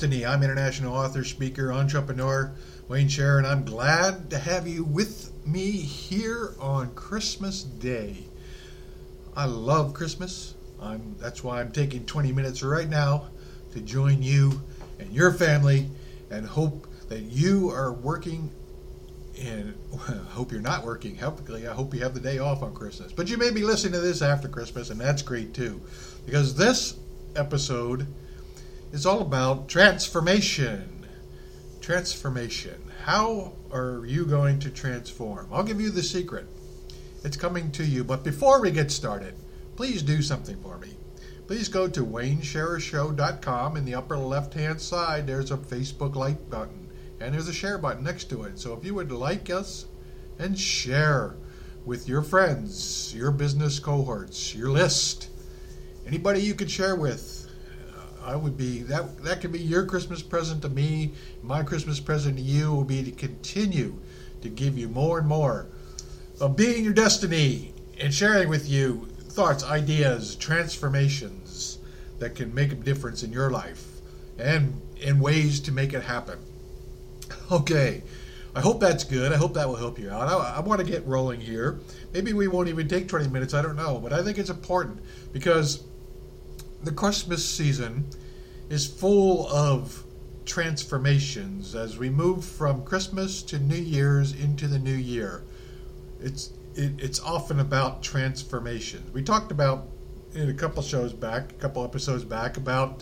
Destiny. I'm international author, speaker, entrepreneur, Wayne Scherer, and I'm glad to have you with me here on Christmas Day. I love Christmas. That's why I'm taking 20 minutes right now to join you and your family, and hope that you are working, and hope you're not working. Hopefully, I hope you have the day off on Christmas. But you may be listening to this after Christmas, and that's great too, because this episode is all about transformation. Transformation. How are you going to transform? I'll give you the secret. It's coming to you. But before we get started, please do something for me. Please go to WayneSchererShow.com. In the upper left-hand side, there's a Facebook like button, and there's a share button next to it. So if you would like us and share with your friends, your business cohorts, your list, anybody you could share with, I would be that could be your Christmas present to me. My Christmas present to you will be to continue to give you more and more of being your destiny and sharing with you thoughts, ideas, transformations that can make a difference in your life and in ways to make it happen. Okay, I hope that's good. I hope that will help you out. I want to get rolling here. Maybe we won't even take 20 minutes. I don't know, but I think it's important because the Christmas season is full of transformations as we move from Christmas to New Year's into the new year. It's often about transformations. We talked about in a couple episodes back about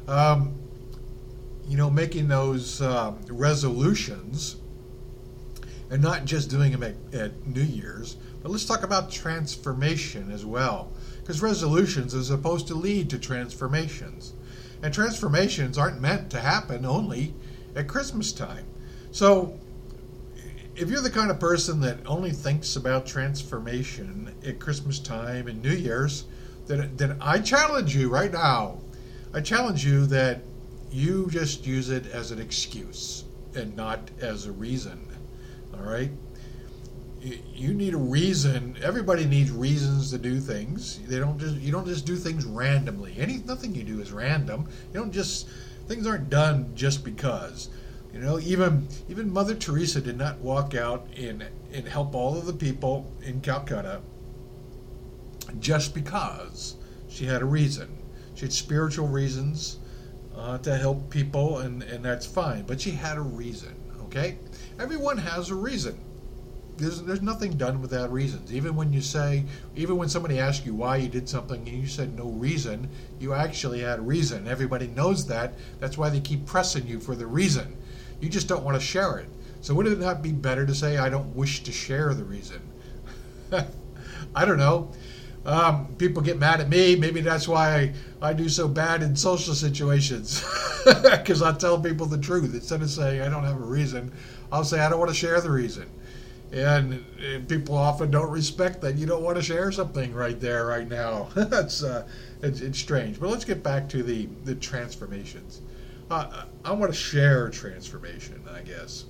making those resolutions and not just doing them at New Year's, but let's talk about transformation as well. Because resolutions are supposed to lead to transformations. And transformations aren't meant to happen only at Christmas time. So if you're the kind of person that only thinks about transformation at Christmas time and New Year's, then I challenge you right now. I challenge you that you just use it as an excuse and not as a reason. All right? You need a reason. Everybody needs reasons to do things. You don't just do things randomly. Nothing you do is random. Things aren't done just because. Even Mother Teresa did not walk out and help all of the people in Calcutta just because she had a reason. She had spiritual reasons to help people, and that's fine. But she had a reason. Okay, everyone has a reason. There's nothing done without reasons. Even when somebody asks you why you did something and you said no reason, you actually had a reason. Everybody knows that. That's why they keep pressing you for the reason. You just don't want to share it. So would it not be better to say, I don't wish to share the reason? I don't know. People get mad at me. Maybe that's why I do so bad in social situations. Because I tell people the truth. Instead of saying I don't have a reason, I'll say I don't want to share the reason. And people often don't respect that you don't want to share something right there, right now. It's strange. But let's get back to the transformations. I want to share transformation, I guess.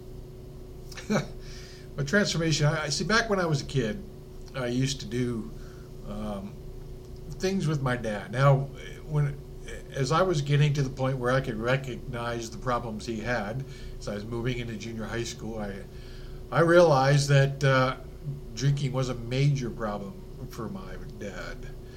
But transformation, I see. Back when I was a kid, I used to do things with my dad. Now, as I was getting to the point where I could recognize the problems he had, as I was moving into junior high school, I realized that drinking was a major problem for my dad.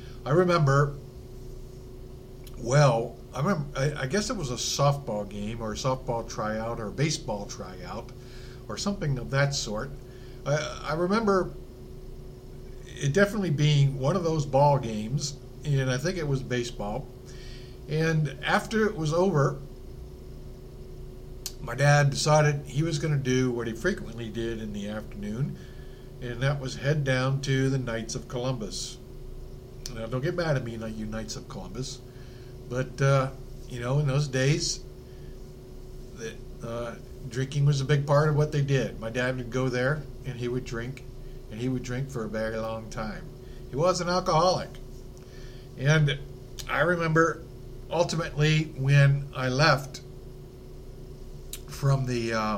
I guess it was a softball game or a softball tryout or a baseball tryout or something of that sort. I remember it definitely being one of those ball games, and I think it was baseball. And after it was over, my dad decided he was going to do what he frequently did in the afternoon, and that was head down to the Knights of Columbus. Now, don't get mad at me, you Knights of Columbus, but, in those days, drinking was a big part of what they did. My dad would go there, and he would drink for a very long time. He was an alcoholic. And I remember, ultimately, when I left from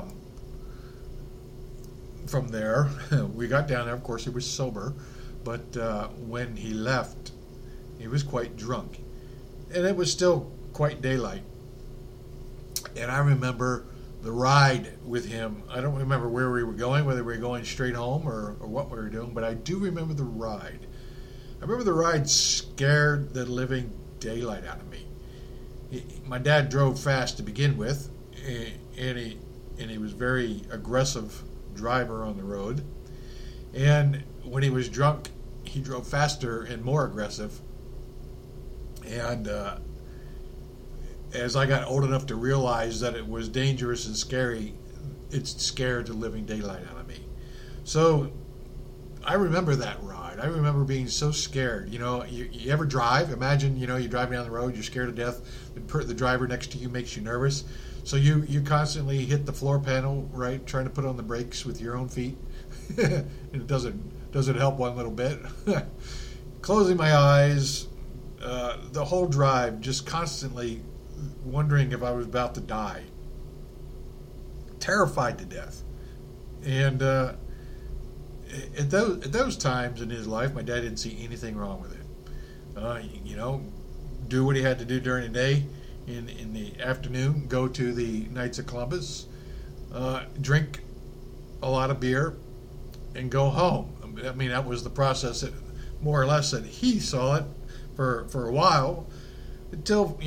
there, we got down there. Of course, he was sober, but when he left, he was quite drunk, and it was still quite daylight. And I remember the ride with him. I don't remember where we were going, whether we were going straight home or what we were doing, but I do remember the ride. I remember the ride scared the living daylight out of me. My dad drove fast to begin with, and he was a very aggressive driver on the road. And when he was drunk, he drove faster and more aggressive. And as I got old enough to realize that it was dangerous and scary, it scared the living daylight out of me. So I remember that ride. I remember being so scared. You ever drive? Imagine, you're driving down the road, you're scared to death. The driver next to you makes you nervous. So you constantly hit the floor panel, right, trying to put on the brakes with your own feet. And it doesn't help one little bit. Closing my eyes, the whole drive, just constantly wondering if I was about to die. Terrified to death. And at those times in his life, my dad didn't see anything wrong with it. Do what he had to do during the day. In the afternoon, go to the Knights of Columbus, drink a lot of beer, and go home. I mean, that was the process, that, more or less, that he saw it for a while, until,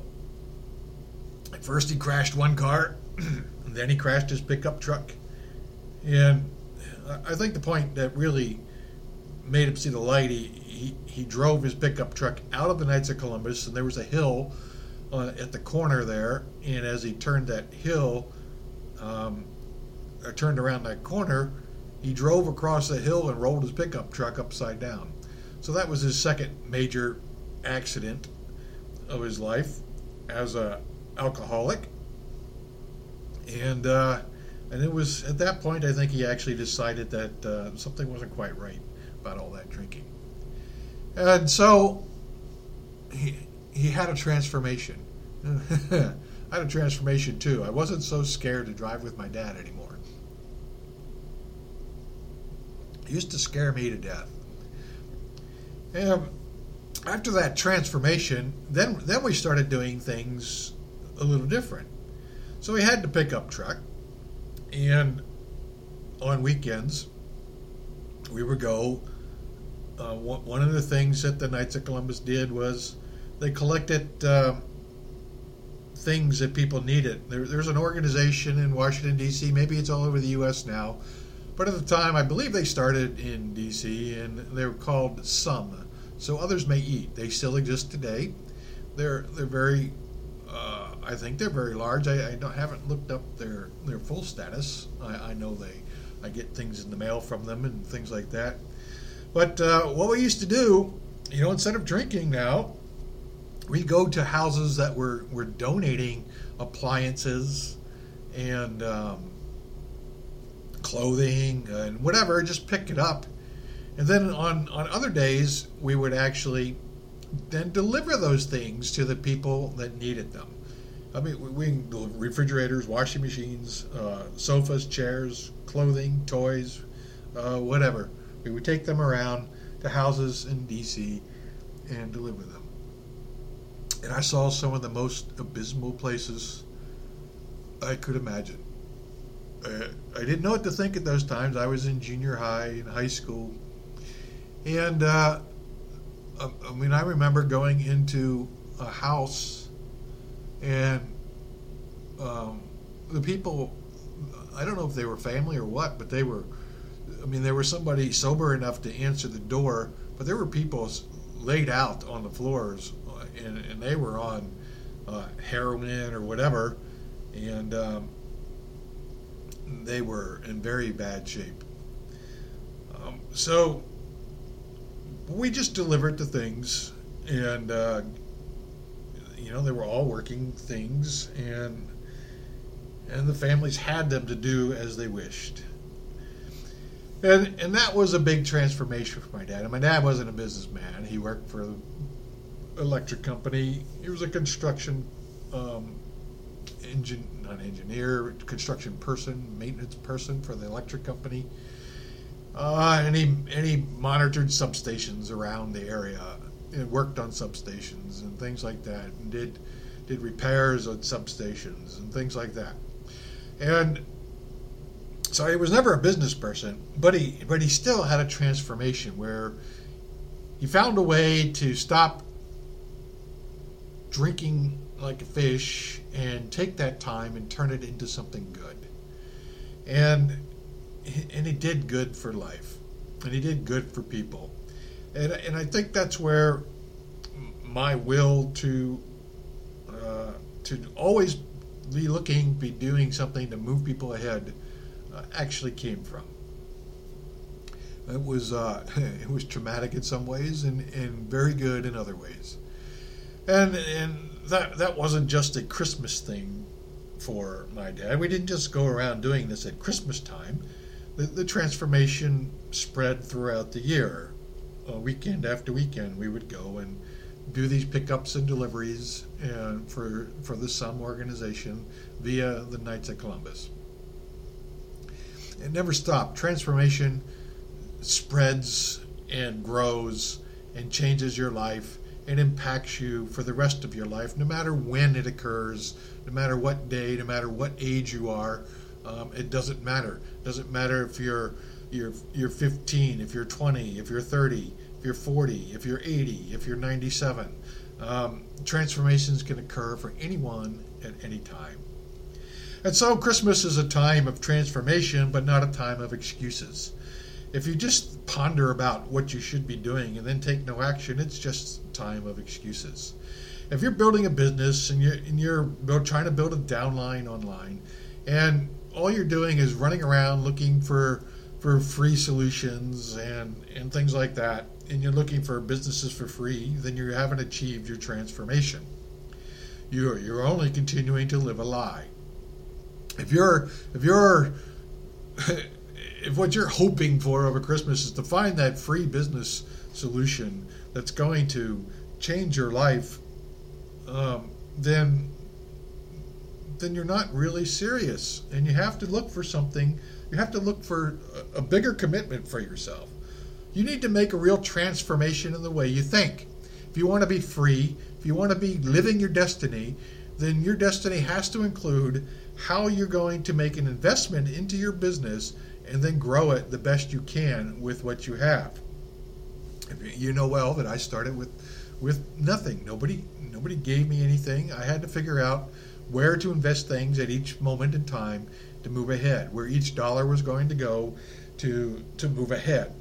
at first he crashed one car, and then he crashed his pickup truck. And I think the point that really made him see the light, he drove his pickup truck out of the Knights of Columbus, and there was a hill at the corner there, and as he turned that hill, or turned around that corner, he drove across the hill and rolled his pickup truck upside down. So that was his second major accident of his life as a alcoholic. And it was at that point, I think, he actually decided that something wasn't quite right about all that drinking. And so he had a transformation. I had a transformation too. I wasn't so scared to drive with my dad anymore. It used to scare me to death. And after that transformation, then we started doing things a little different. So we had the pickup truck, and on weekends we would go. One of the things that the Knights of Columbus did was they collected things that people needed. There's an organization in Washington, D.C., maybe it's all over the U.S. now, but at the time I believe they started in D.C., and they were called SOME, So Others May Eat. They still exist today. They're very, I think they're very large. I haven't looked up their full status. I know I get things in the mail from them and things like that. But what we used to do, instead of drinking now, we go to houses that were donating appliances and clothing and whatever, just pick it up. And then on other days, we would actually then deliver those things to the people that needed them. I mean, we refrigerators, washing machines, sofas, chairs, clothing, toys, whatever. We would take them around to houses in D.C. and deliver them. And I saw some of the most abysmal places I could imagine. I didn't know what to think at those times. I was in junior high and high school. And, I remember going into a house and the people, I don't know if they were family or what, but there was somebody sober enough to answer the door, but there were people laid out on the floors, and they were on heroin or whatever, and they were in very bad shape. So we just delivered the things, and they were all working things, and the families had them to do as they wished. And that was a big transformation for my dad. And my dad wasn't a businessman. He worked for an electric company. He was a construction construction person, maintenance person for the electric company. And he monitored substations around the area and worked on substations and things like that, and did did repairs on substations and things like that. And so he was never a business person, but he still had a transformation where he found a way to stop drinking like a fish and take that time and turn it into something good. And he did good for life, and he did good for people. And I think that's where my will to always be doing something to move people ahead actually came from. It was it was traumatic in some ways and very good in other ways. And that wasn't just a Christmas thing for my dad. We didn't just go around doing this at Christmas time. The transformation spread throughout the year. Weekend after weekend, we would go and do these pickups and deliveries for the SUM organization via the Knights of Columbus. It never stopped. Transformation spreads and grows and changes your life and impacts you for the rest of your life, no matter when it occurs, no matter what day, no matter what age you are. It doesn't matter. It doesn't matter if you're 15, if you're 20, if you're 30, if you're 40, if you're 80, if you're 97. Transformations can occur for anyone at any time. And so Christmas is a time of transformation, but not a time of excuses. If you just ponder about what you should be doing and then take no action, it's just a time of excuses. If you're building a business and you're trying to build a downline online, and all you're doing is running around looking for free solutions and things like that, and you're looking for businesses for free, then you haven't achieved your transformation. You're only continuing to live a lie. If what you're hoping for over Christmas is to find that free business solution that's going to change your life, then you're not really serious, and you have to look for something. You have to look for a bigger commitment for yourself. You need to make a real transformation in the way you think. If you want to be free, if you want to be living your destiny, then your destiny has to include how you're going to make an investment into your business and then grow it the best you can with what you have. You know well that I started with nothing. Nobody gave me anything. I had to figure out where to invest things at each moment in time to move ahead, where each dollar was going to go to move ahead.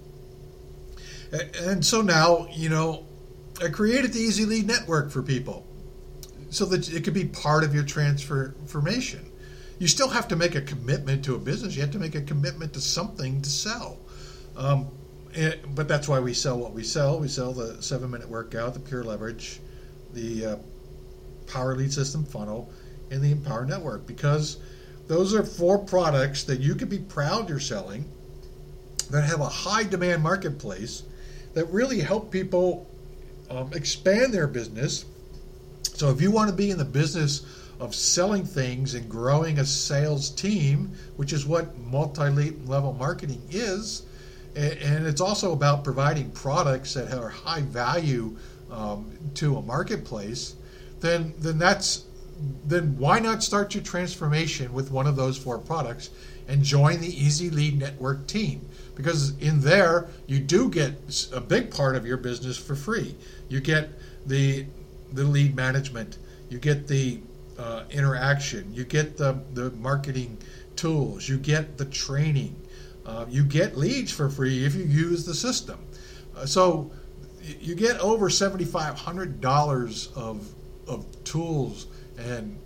And so now, I created the Easy Lead Network for people so that it could be part of your transformation. You still have to make a commitment to a business. You have to make a commitment to something to sell. But that's why we sell what we sell. We sell the 7-minute workout, the Pure Leverage, the Power Lead System Funnel, and the Empower Network, because those are 4 products that you can be proud you're selling, that have a high demand marketplace, that really help people expand their business. So if you want to be in the business of selling things and growing a sales team, which is what multi-level marketing is, and it's also about providing products that are high value to a marketplace, then why not start your transformation with one of those 4 products and join the Easy Lead Network team? Because in there, you do get a big part of your business for free. You get the lead management, you get the interaction, you get the marketing tools, you get the training, you get leads for free if you use the system. So you get over $7,500 of tools and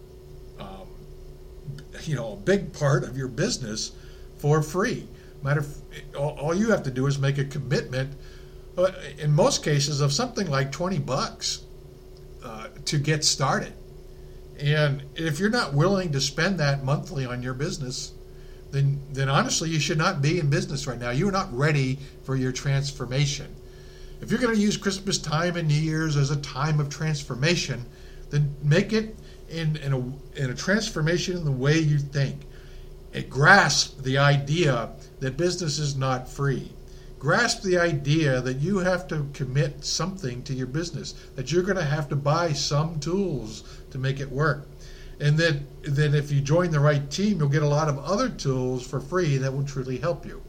a big part of your business for free. All you have to do is make a commitment, in most cases, of something like $20 to get started. And if you're not willing to spend that monthly on your business, then honestly, you should not be in business right now. You're not ready for your transformation. If you're going to use Christmas time and New Year's as a time of transformation, then make it in a transformation in the way you think. Grasp the idea that business is not free. grasp the idea that you have to commit something to your business, that you're going to have to buy some tools to make it work. And then if you join the right team, you'll get a lot of other tools for free that will truly help you.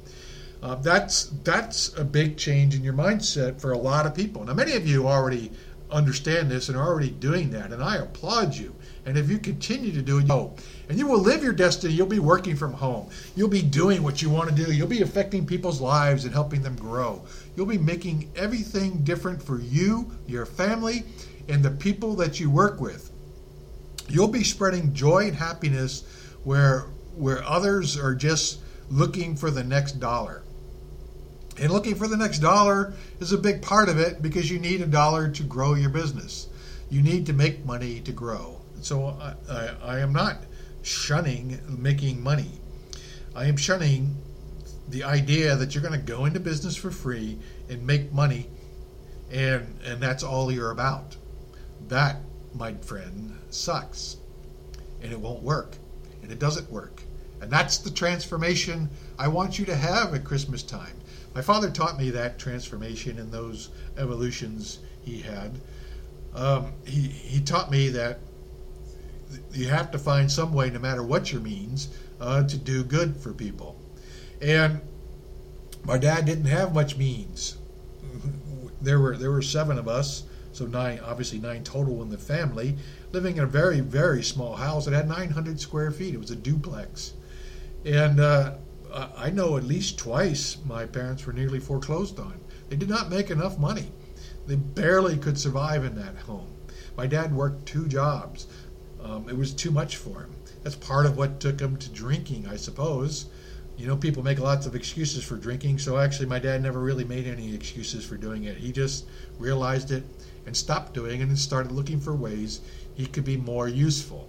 That's a big change in your mindset for a lot of people. Now, many of you already understand this and are already doing that, and I applaud you. And if you continue to do it, and you will live your destiny. You'll be working from home. You'll be doing what you want to do. You'll be affecting people's lives and helping them grow. You'll be making everything different for you, your family, and the people that you work with. You'll be spreading joy and happiness where others are just looking for the next dollar. And looking for the next dollar is a big part of it, because you need a dollar to grow your business. You need to make money to grow. So I am not shunning making money. I am shunning the idea that you're going to go into business for free and make money, and that's all you're about. That, my friend, sucks, and it won't work, and it doesn't work. And that's the transformation I want you to have at Christmas time. My father taught me that transformation in those evolutions he had. He taught me that you have to find some way, no matter what your means, to do good for people. And my dad didn't have much means. There were 7 of us, so 9 total in the family, living in a very, very small house. It had 900 square feet. It was a duplex. And I know at least twice my parents were nearly foreclosed on. They did not make enough money. They barely could survive in that home. My dad worked 2 jobs. It was too much for him. That's part of what took him to drinking, I suppose. You know, people make lots of excuses for drinking, so actually my dad never really made any excuses for doing it. He just realized it and stopped doing it and started looking for ways he could be more useful.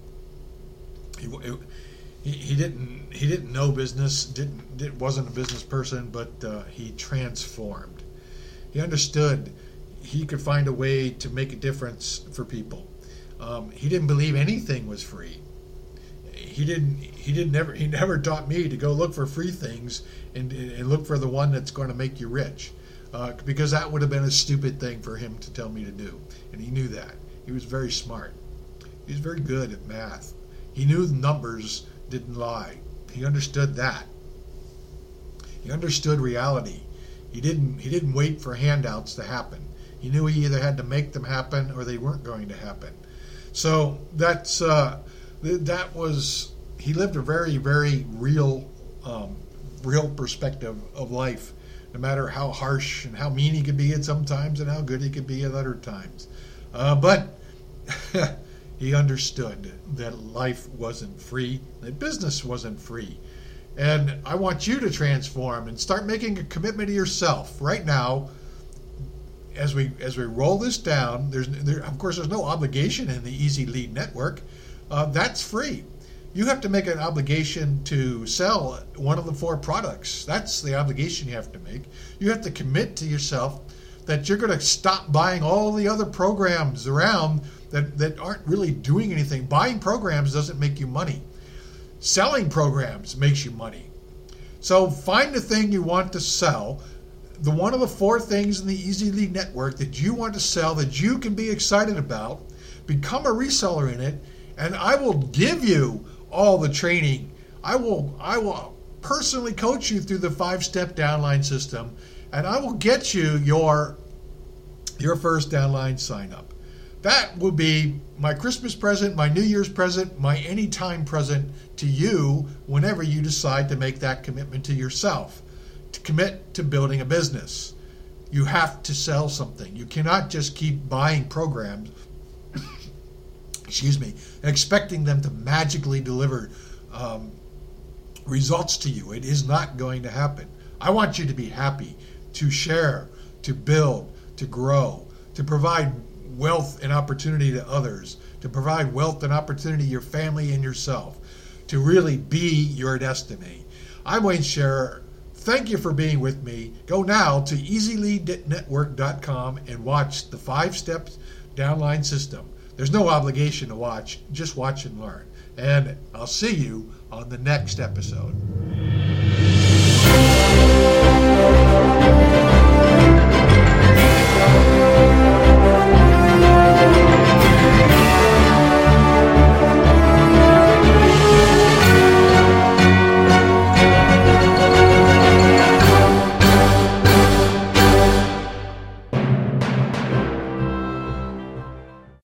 He didn't know business, wasn't a business person, but he transformed. He understood he could find a way to make a difference for people. He didn't believe anything was free. He never taught me to go look for free things and look for the one that's going to make you rich, because that would have been a stupid thing for him to tell me to do, and he knew that. He was very smart. He was very good at math. He knew the numbers didn't lie. He understood that. He understood reality. He didn't wait for handouts to happen. He knew he either had to make them happen or they weren't going to happen. So he lived a very, very real perspective of life, no matter how harsh and how mean he could be at some times and how good he could be at other times. But he understood that life wasn't free, that business wasn't free. And I want you to transform and start making a commitment to yourself right now. As we roll this down, of course there's no obligation in the Easy Lead Network. That's free. You have to make an obligation to sell one of the 4 products. That's the obligation you have to make. You have to commit to yourself that you're going to stop buying all the other programs around that aren't really doing anything. Buying programs doesn't make you money. Selling programs makes you money. So find the thing you want to sell, the one of the 4 things in the Easy Lead Network that you want to sell, that you can be excited about. Become a reseller in it, and I will give you all the training. I will personally coach you through the 5-step downline system, and I will get you your first downline sign up. That will be my Christmas present, my New Year's present, my anytime present to you whenever you decide to make that commitment to yourself, to commit to building a business. You have to sell something. You cannot just keep buying programs, expecting them to magically deliver results to you. It is not going to happen. I want you to be happy, to share, to build, to grow, to provide wealth and opportunity to others, to provide wealth and opportunity to your family and yourself, to really be your destiny. I'm Wayne Scherer. Thank you for being with me. Go now to easyleadnetwork.com and watch the 5-step downline system. There's no obligation to watch. Just watch and learn. And I'll see you on the next episode.